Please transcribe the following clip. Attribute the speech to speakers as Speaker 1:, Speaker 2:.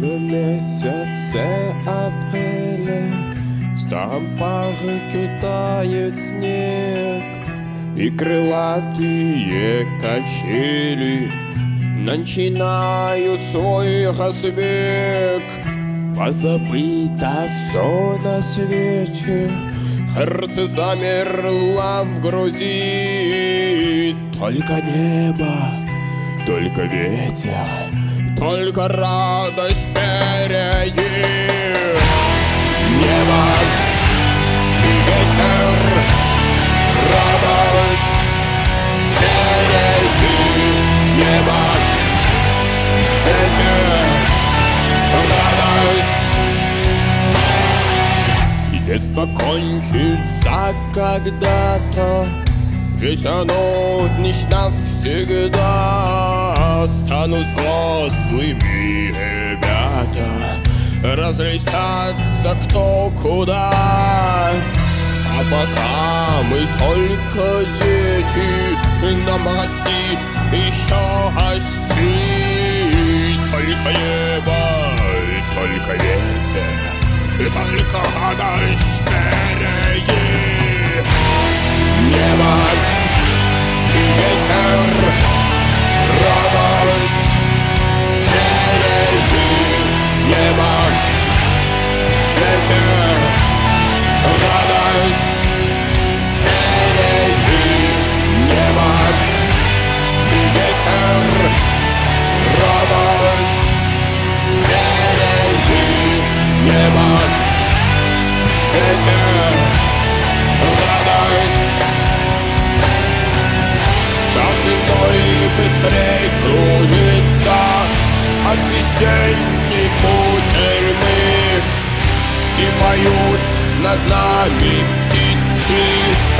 Speaker 1: Le месяце апреля в старом парке тает снег, и крылатые качели начинают свой разбег. Позабыто все на свете, сердце замерло в груди. Только небо, только ветер, только радость впереди. Небо, ветер, радость впереди. Небо, ветер, радость. И детство кончится когда-то, ведь оно лишь навсегда. Станут взрослыми ребята, разлетятся кто куда. А пока мы только дети, нам расти еще расти. Только небо, только ветер, и только радость впереди. Небо, ветер, радость впереди. Небо, ветер, радость впереди. Небо, ветер, радость впереди. Небо, ветер, радость. Быстрей кружится от весенней кутерьмы, и поют над нами птицы.